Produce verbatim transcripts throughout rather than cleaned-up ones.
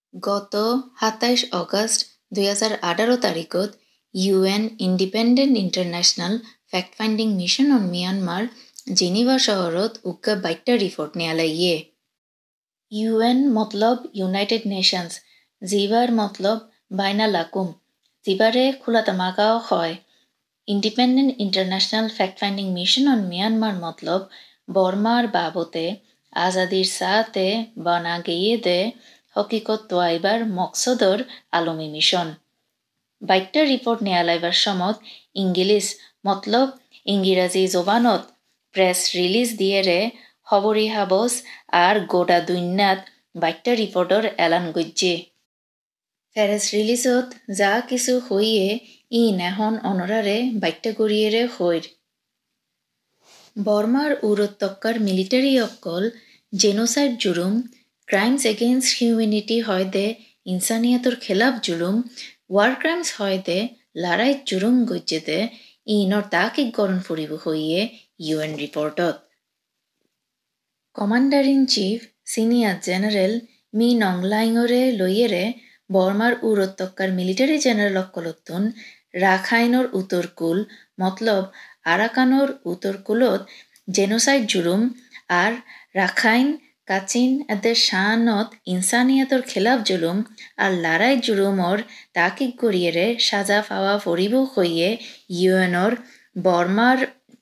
গত সাতাইশ অগষ্ট দুই হাজার আঠারো তারিখত UN independent international fact finding mission on Myanmar Geneva চহৰত উক্কা বাইটটা রিপোর্ট নেয়ালাইয়ে। ইউএন মতলব ইউনাইটেড নেশনস, জিবার মতলব বাইনা লাকুম, জিবারে খোলাতামাকাও হয়। Independent international fact finding mission on Myanmar মতলব বর্মার বাবতে আজাদির সাথে বনা গিয়ে দে হকিকত তোয়াইবার মকসদর আলমী মিশন। বাইটটা রিপোর্ট নেয়ালাইবার সমত ইংলিশ মতলব ইংরাজি জবানত প্রেস রিলিজ দিয়ে রে খবরি হাবস আর গোটা দুনিয়াত বাইটটা রিপোর্টর এলান গজ্জে। প্রেস রিলিজত যা কিছু হইয়ে ই নেহন অনরারে বাইটটা গড়িয়ে রে হইর। বর্মার উরত্তক্কার মিলিটারি অক্কল জেনোসাইড জুলুম, ক্রাইমস এগেইনস্ট হিউম্যানিটি হয় দে ইনসানিয়াতর খেলাফ জুলুম, ওয়ার ক্রাইমস হয় দে লড়াই জুলুম গজ্জে দে ইনর তাকিক গরণ ফুরিব হইয়ে ইউএন রিপোর্টত। Commander in chief senior general Min নংলাইঙরে লইয়েরে বর্মার উরত্তক্কার মিলিটারি জেনারেল অক্কলতুন রাখাইনর উত্তরকুল মতলব আরাকানর উত্তরকুলত জেনোসাইড জুলুম আর রাখাইন কাচিন এদের শানত ইনসানিয়াতর খেলাফ জুলুম আর লড়াই জুলুমর তাকিক গড়িয়েরে সাজা পাওয়া ফরিব হইয়ে ইউএনর বর্মার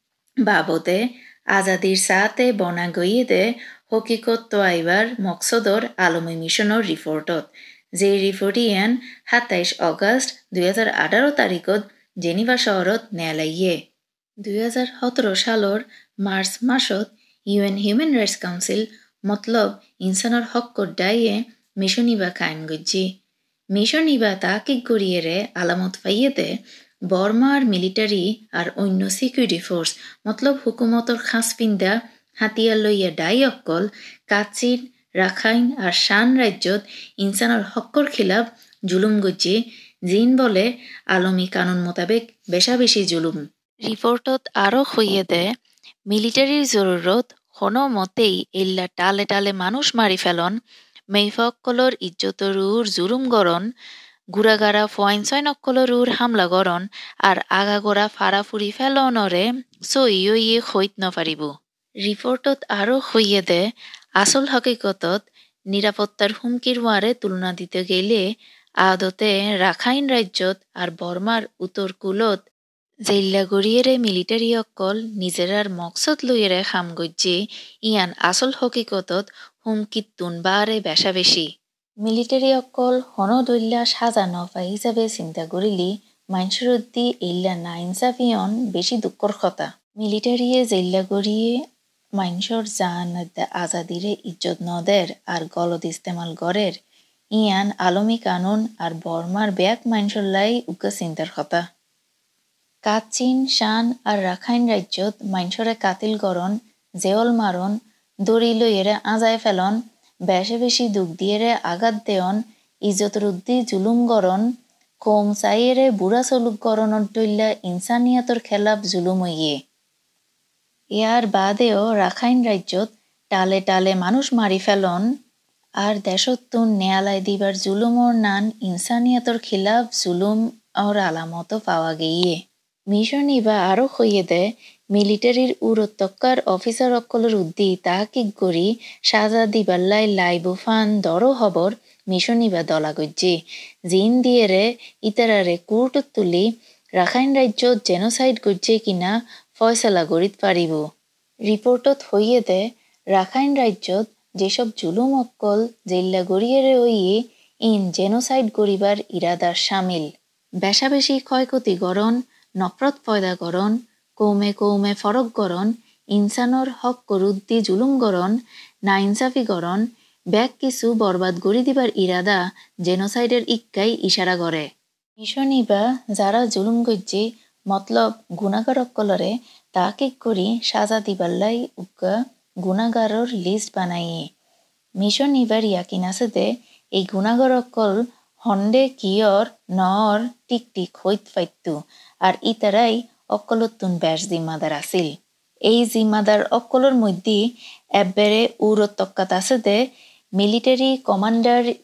বাবদে আজাদির সাথে বনা গইয়ে দে হকিকত তোয়াইবার মকসদর আলমী মিশনের রিপোর্টত, যে রিপোর্ট ইয়ান সাতাইশ অগষ্ট দুই হাজার আঠারো তারিখত জেনিভা শহরত নেয়ালাইয়ে। দুই হাজার সতেরো সালর মার্চ মাসত ইউএন হিউম্যান রাইটস কাউন্সিল মতলব ইনসানর হক্কর ডাইয়ে মিশন ইবা কায়েম গজ্জি। মিশন ইবা তাকিক গড়িয়ে রে আলামত পাইয়ে দে বর্মার মিলিটারি আর অন্য সিকিউরিটি ফোর্স মতলব হুকুমতর খাস পিন্দা হাতিয়ার লইয়া ডাই অক্কল কাচিন রাখাইন আর শান রাজ্যত ইনসানর হক্কর খিলাফ জুলুম গজ্জি, জিন বলে আলমী কানুন মোতাবেক বেশা বেশি জুলুম। রিপোর্টত আরও হইয়ে দে মিলিটারির জরুরত কোনো মতেই ইল্লা টালে টালে মানুষ মারি ফেলন, মেইফক্কলর ইজ্জতর উর জুলুম গরণ, গুড়াগাড়া ফয়েনসয়ন অক্কলর উর হামলা গরণ আর আগাগোড়া ফারাফুরি ফেলনরে সই ইয়ে হইত নপারিব। রিপোর্টত আরও হইয়ে দে আসল হকিকতত নিরাপত্তার হুমকির ওয়ারে তুলনা দিতে গেলে আদতে রাখাইন রাজ্যত আর বর্মার উত্তরকুলত জেল্লা গড়িয়েরে মিলিটারি অক্কল নিজেরার মকসদ লইয়েরে খাম গজ্জে ইয়ান আসল হকিকতত হুমকিত তুন বারে বেশা বেশি। মিলিটারি অক্কল হন দৈল্লা সাজা নফা হিসাবে চিন্তা করিলি মাইনসরদ্দি ইল্লা না ইনসাফিয়ন বেশি দুঃখর কথা। মিলিটারিয়ে জেল্লা গড়িয়ে মাইনসর জান আজাদিরে ইজ্জত নদের আর গলদ ইস্তেমাল গড়ের ইয়ান আলমী কানুন আর বর্মার ব্যাক মাইনসর লাই উগ্র চিন্তার কথা। কাচিন শান আর রাখাইন রাজ্যত মাইনসরে কাতিল গরণ, জেওল মারণ, দড়ি লইয়েরে আজায় ফেলন, বেশে বেশি দুঃখ দিয়েরে আঘাত দেয়ন, ইজ্জতর উদ্দি জুলুম গরণ, কোম চাইয়েরে বুড়া চলুক গরণর দৈল্লা ইনসানিয়াতর খেলাফ জুলুম ইয়ে। ইয়ার বাদেও রাখাইন রাজ্যত টালে টালে মানুষ মারি ফেলন আর দেশত্তুন নেয়ালায় দিবার জুলুমর নান ইনসানিয়াতর খিলাফ জুলুম ওর আলামত পাওয়া গিয়ে। মিশন ইবা আরও হইয়ে দে মিলিটারির উরত্তক্কার অফিসার অক্কলের উদ্দি তাহাকিক গড়ি সাজা দিবাল্লাই লাইবু ফান দরো হবর মিশন ইবা দলা গজ্জি, জিন দিয়ে রে ইতারারে কুর্টত তুলি রাখাইন রাজ্যত জেনোসাইড গজ্জে কিনা ফয়সালা গড়িত পারিব। রিপোর্টত হইয়ে দে রাখাইন রাজ্যত যেসব জুলুম অক্কল জেল্লা গড়িয়ে রে ওইয়ে ইন জেনোসাইড গড়িবার ইরাদার সামিল। বেশা বেশি ক্ষয়ক্ষতি গরণ, নফরত পয়দা গরণ, কৌমে কৌমে ফরক গরণ, ইনসানর হক করুদ্দি জুলুম গরণ, না ইনসাফি গরণ, ব্যাগ কিছু বরবাদ গড়ি দিবার ইরাদা জেনোসাইডের ইক্কাই ইশারা করে। মিশন ইবা যারা জুলুম গজ্জি মতলব গুণাগার অক্কলরে তাকিক করি সাজা দিবাল্লাই উগ্গা গুণাগারর লিস্ট বানাইয়ে। মিশন ইবার ইয়াকিন আছে দে এই গুণাগার অক্কল হন্ডে কিয়র নর টিক টিক হইত ফাইতু আর ইতারাই অক্কলতুন বেশ জিম্মাদার আছিল। এই জিম্মাদার অক্কলর মধ্যে এব্বেরে উরত্তক্কাত আছে দে military commander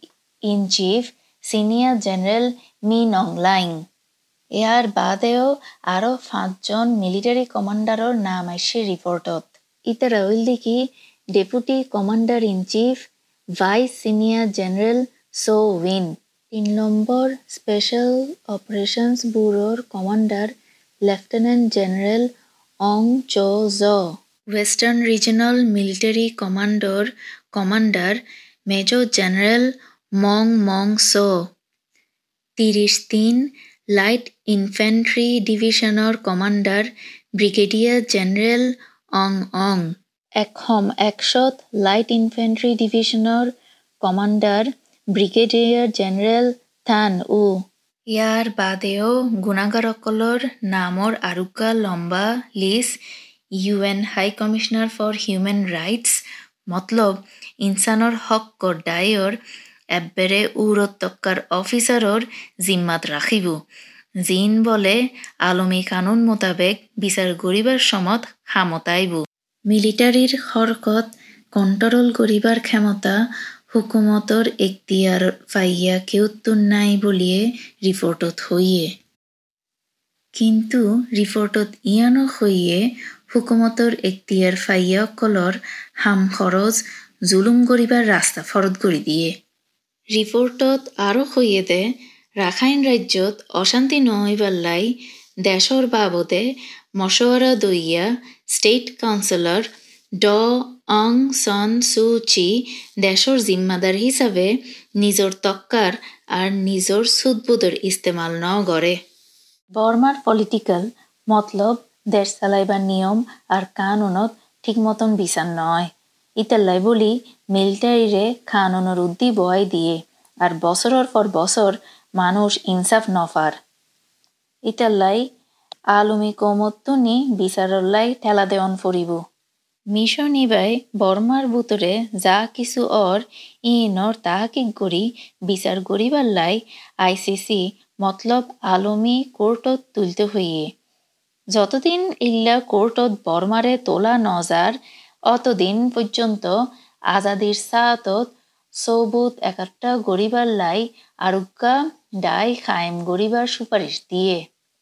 in chief senior general Min Aung Hlaing. ইয়াৰ বাদেও আৰু পাঁচজন মিলিটাৰী কমাণ্ডাৰৰ নাম আছে ৰিপৰ্টত। ইতাৰা হইল দেখি deputy commander in chief vice senior general Soe Win, তিন নম্বর স্পেশাল অপারেশনস ব্যুরোর commander lieutenant general Aung Kyaw Zaw, western regional military কমান্ডর commander major general Maung Maung Soe, তিরিশ তিন লাইট ইনফেন্ট্রি ডিভিশনৰ commander brigadier general Aung Aung, এখম একশত light infantry ডিভিশনৰ commander brigadier general Than Oo. ইয়াৰ বাদেও গুণাগাৰসকলৰ নামৰ আৰুকা লম্বা list U N high commissioner for human rights মতলব ইনসানৰ হকৰ দায়ৰ এব্বেৰে উৰত্তক্কাৰ অফিচাৰৰ জিম্মাত ৰাখিব, জিন বলে আলমী কানুন মোতাবেক বিচাৰ গৰিবাৰ সমত ক্ষমতাইব। মিলিটাৰীৰ খৰকত কণ্ট্ৰল গৰিবাৰ ক্ষমতা হুকুমতৰ এখতিয়াৰ ফাইয়া কেউতুন নাই বুলিয়ে রিপোর্টত হইয়ে। কিন্তু রিপোর্টত ইয়ানো হইয়ে হুকুমতৰ এখতিয়াৰ ফাইয়া অকলৰ হাম খৰচ জুলুম গরিবার রাস্তা ফরত কৰি দিয়ে। রিপোর্টত আরও হইয়ে দে রাখাইন রাজ্যত অশান্তি নহইবার লাই দেশর বাবদে মশওয়ারা দইয়া স্টেট কাউন্সিলর ড অং সন সু চি দেশর জিম্মাদার হিসাবে নিজর তক্কার আর নিজর সুদবুদর ইস্তেমাল ন করে। বর্মার পলিটিক্যাল মতলব দেশ চালাইবার নিয়ম আর কানুনত ঠিক মতন বিচার নয়। ইতাল্লাই বলি মিলিটারিরে কানুনের উদ্দি বয় দিয়ে আর বছরের পর বছর মানুষ ইনসাফ নফার। ইতাল্লাই আলমি কৌমত্তুনি বিচারল্লাই ঠেলা দেওয়ন ফরিব। মিশন ইবাই বর্মার বুতরে যা কিছু অর ইনর তাহাকিক গড়ি বিচার গরিবার লাই আইসিসি মতলব আলমি কোর্টত তুলতে হইয়ে। যতদিন ইল্লা কোর্টত বর্মারে তোলা নজার অতদিন পর্যন্ত আজাদির সাতত সবুত একাত্তা গরিবার লাই আরুগ্গা ডাই খায়েম গরিবার সুপারিশ দিয়ে।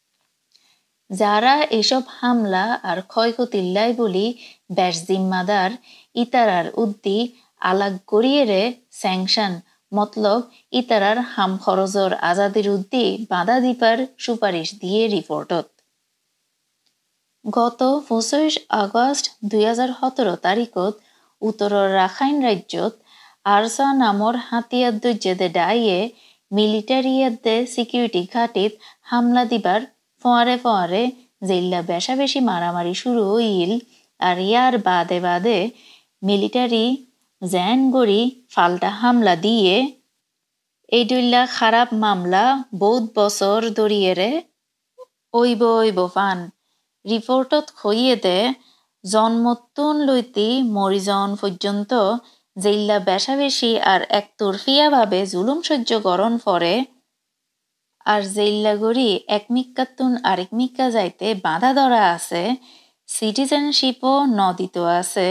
যারা এসব হামলা আর ক্ষয়ক্ষতির লাই বলি বেশ জিম্মাদার ইতারার উদ্দি আলাগ গড়িয়েরে স্যাংশন মতলব ইতারার হাম খরচর আজাদির উদ্দি বাধা দিপার সুপারিশ দিয়ে রিপোর্টত। গত পঁচিশ আগস্ট দুই হাজার সতেরো তারিখত উত্তৰৰ রাখাইন রাজ্যত আরসা নামৰ হাতিয়ার দৈর্যদে ডাইয়ে মিলিটারিয়াদে সিকিউরিটি ঘাটিত হামলা দিবার ফোয়ারে ফোয়ারে জেল্লা বেশা বেশি মারামারি শুরু হইল আর ইয়ার বাদে বাদে মিলিটারি জ্যান গড়ি ফাল্টা হামলা দিয়ে এই দুইলা খারাপ মামলা বহুত বছর দরিয়েরে ওইব ওইব ফান। রিপোর্টত হইয়ে দে জন্মতুন লইতি মরিজন পর্যন্ত জেল্লা বেশা বেশি আর একতরফিয়াভাবে জুলুম সহ্য গরণ ফরে আর জেল্লা গড়ি একমিক্কাতুন আরেক মিক্কা যাইতে বাধা ধরা আছে, সিটিজেনশিপও নদিত আছে,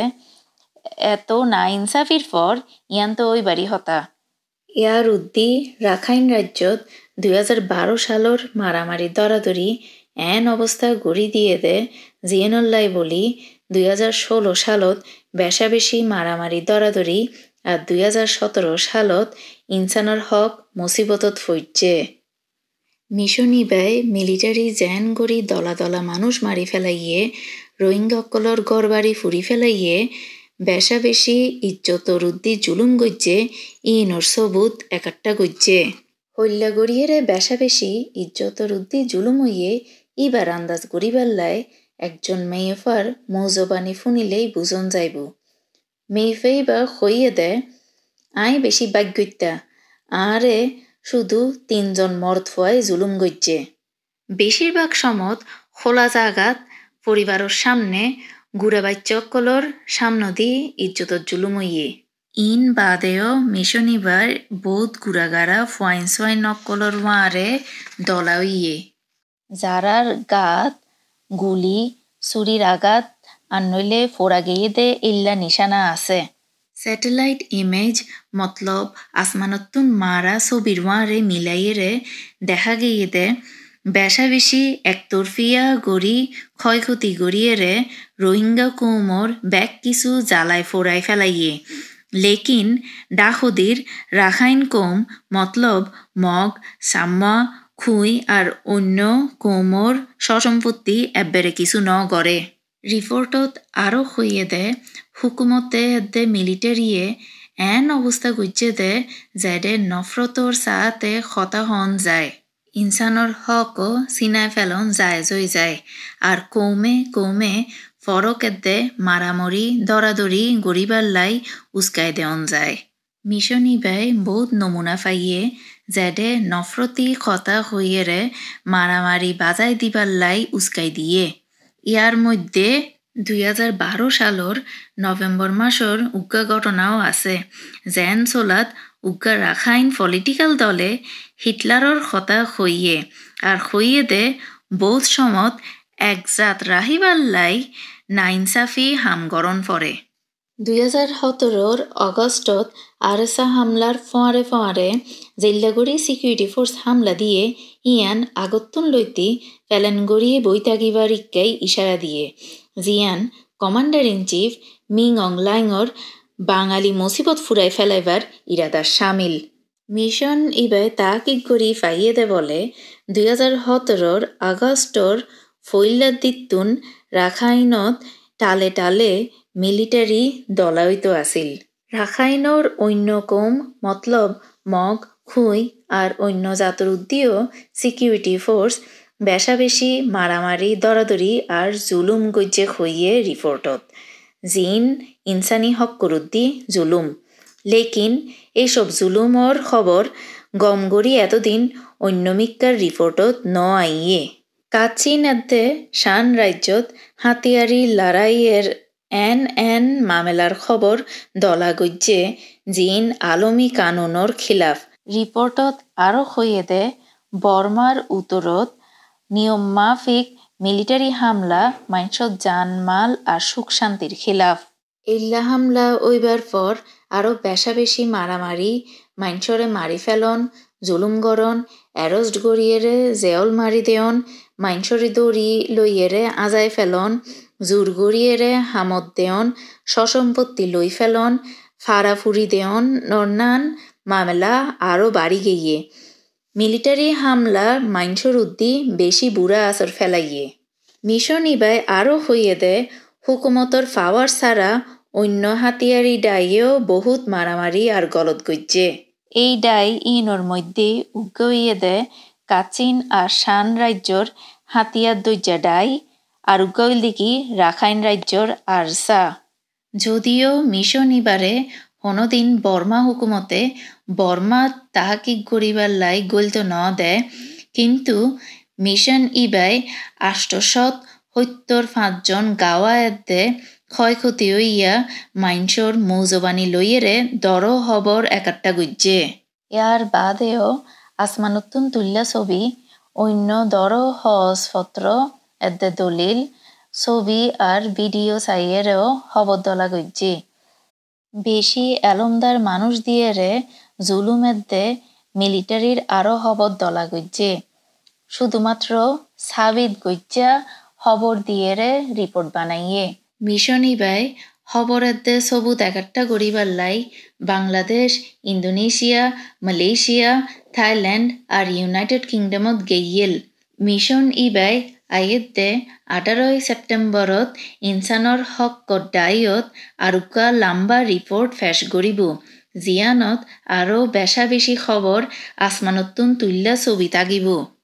এত না ইনসাফির ফর ইয়ান তো ওই বাড়ি হতা। ইয়ার উদ্দি রাখাইন রাজ্যত দুই হাজার বারো সালর মারামারি দরাদরি এন অবস্থা গড়ি দিয়ে দে জিয়েনল্লাই বলি দুই হাজার ষোলো সালত বেশা বেশি মারামারি দরাদরি আর দুই হাজার সতেরো সালত ইনসানর হক মুসিবতত ফইজে। মিশন ইবাই মিলিটারি জ্যান গড়ি দলা দলা মানুষ মারি ফেলাইয়ে রোহিঙ্গাকলর গড়বাড়ি ফুরি ফেলাইয়ে বেশা বেশি ইজ্জতর উদ্দি জুলুম গজ্জে ইনর সবুত একাট্টা গজ্জে। হল্লা গড়িয়েরে বেশা বেশি ইজ্জতর উদ্দি জুলুম হইয়ে ইবার আন্দাজ গড়িবাল্লায় একজন মেয়েফার মৌজবানি ফুনিলেই বুঝন যাইব। মেয়েফেই বা হইয়ে দে আই বেশি বাগ্যত্যা আরে শুধু তিনজন মর্দ ফুয়াই জুলুম গজ্জে। বেশিরভাগ সমত খোলা জাগাত পরিবারের সামনে গুড়া বাচ্চকলর সামনে দি ইজ্জতর জুলুম হইয়ে। ইন বাদেও মিশন ইবার বহুত গুড়াগারা ফুয়াইন সোয়াইন নকলর ওয়ারে দলা হইয়ে যারার গাত গুলি ছুরির আঘাত আর নইলে ফোড়া গিয়ে দে ইল্লা নিশানা আছে। স্যাটেলাইট ইমেজ মতলব আসমানতুন মারা ছবির ওয়ারে মিলাইয়েরে দেখা গিয়ে দে বেশা বেশি একতরফিয়া গড়ি ক্ষয়ক্ষতি গড়িয়েরে রোহিঙ্গা কৌমর ব্যাগ কিছু জ্বালায় ফোড়াই ফেলাইয়ে লেকিন ডাহদির রাখাইন কৌম মতলব মগ সাম্মা খুই আর অন্য কৌমর সসম্পত্তি এব্বেরে কিছু ন গড়ে রিপোর্টত আরও হইয়ে দে হুকুমতে দে মিলিটারিয়ে এন অবস্থা গুজে দে যেডে নফরতর সাথে খতা হন যায় ইনসানর হকও সিনায় ফেলন যায় জই যায় আর কৌমে কৌমে ফরকেদে মারামরি দরাদরি গরিবার লাই উস্কাই দেওন যায় মিশন ইবাই বহুত নমুনা ফাইয়ে যেডে নফরতি খতা হইয়েরে মারামারি বাজাই দিবার লাই উস্কাই দিয়ে ইয়ার মধ্যে দুই হাজার বারো সালর নভেম্বর মাসর উগ্গা ঘটনাও আছে যেন চলাত উগ্গা রাখাইন পলিটিক্যাল দলে হিটলারর খতা হইয়ে আর হইয়ে দে বহুত সমত একজাত রাহিবার লাই নাইনসাফি হামগরণ পরে দুই হাজার সতেরোর অগস্টত আরএসা হামলার ফোঁয়ারে ফোঁয়ারে জেল্লাগড়ি সিকিউরিটি ফোর্স হামলা দিয়ে ইয়ান আগত্তন লইতি ফেলেনগড়িয়ে বইতাগিবার ইক্কাই ইশারা দিয়ে জিয়ান commander in chief Ming Aung লাইংর বাঙালি মুসিবত ফুরাই ফেলাইবার ইরাদার সামিল মিশন ইবাই তাকিক গড়ি ফাইয়ে দে বলে দুই হাজার সতেরোর আগস্টর ফৈল্লার দিতুন রাখাইনত টালে টালে মিলিটারি দলায়িত আছিল রাখাইনর অন্য কৌম মতলব মগ খুই আর অন্য জাতর উদ্দিও সিকিউরিটি ফোর্স বেশা বেশি মারামারি দরাদরি আর জুলুম গজ্জে হইয়ে রিপোর্টত জিন ইনসানি হক্করুদ্দি জুলুম লেকিন এইসব জুলুমর খবর গমগড়ি এতদিন অন্যমিকার রিপোর্টত ন আইয়ে কাচিন এদ্দে শান রাজ্যত হাতিয়ারি লড়াইয়ের এন এন মামলার খবর দলা গজ্জে জিন আলমী কানুনর খিলাফ রিপোর্টত আরও হইয়ে দে বর্মার উত্তরত নিয়ম মাফিক মিলিটারি হামলা মাইনসত জানমাল আর সুখ শান্তির খিলাফ ইল্লা হামলা ওইবার পর আরও বেশা বেশি মারামারি মাইনসরে মারি ফেলন জুলুম গরন অ্যারস্ট গড়িয়েরে জেওল মারি দেয়ন মাইনসরে দড়ি লইয়েরে আজাই ফেলন জোর গড়িয়েরে হামত দেয়ন সসম্পত্তি লই ফেলন ফারাফুরি দেয়ন নরনান মামলা আরও বাড়ি গিয়ে মিলিটারি হামলা মাইনসর উদ্দি বেশি বুড়া আসর ফেলাইয়ে মিশন ইবাই আরও হইয়ে দে হুকুমতর ফাওয়ার ছাড়া অন্য হাতিয়ারি ডাইয়েও বহুত মারামারি আর গলত গজ্জে এই ডাই ইনর মধ্যে উগ্গইয়ে দে কাচিন আর শান রাজ্যর হাতিয়ার দৈজা ডাই আর উগ্গইল দিকি রাখাইন রাজ্যর আরসা যদিও মিশন ইবারে হনদিন বর্মা হুকুমতে বর্মা তাহাকিক গড়িবার লাই গলত ন দেয় কিন্তু মিশন ইবাই আষ্টশত সত্তর পাঁচজন গাওয়া এদে ক্ষয়ক্ষতি হইয়া মাইনসর মৌজবানি লইয়েরে দর হবর একাট্টা গুজ্জে ইয়ার বাদেও আসমানতুন তুল্লা ছবি অন্য দর হজপত্র এদে দলিল ছবি আর ভিডিও চাইয়েরেও হবর দলা গুজ্জে বেশি এলমদার মানুষ দিয়েরে জুলুম এদে মিলিটারির আরও হবর দলা গুজ্জে শুধুমাত্র সাবিত গজ্জা খবর দিয়েরে রিপোর্ট বানাইয়ে মিশন ইবাই খবর এদে সবুত একাট্টা গড়িবার লাই বাংলাদেশ ইন্দোনেশিয়া মালয়েশিয়া থাইল্যান্ড আর ইউনাইটেড কিংডমত গেইয়েল মিশন ইবাই আইয়েদে আঠারোই সেপ্টেম্বরত ইনসানর হক ডাইয়ত আরুকা লাম্বা রিপোর্ট ফেস গড়িব জিয়ানত আরও বেশা বেশি খবর আসমানতুন তুল্লা ছবি তাগিব।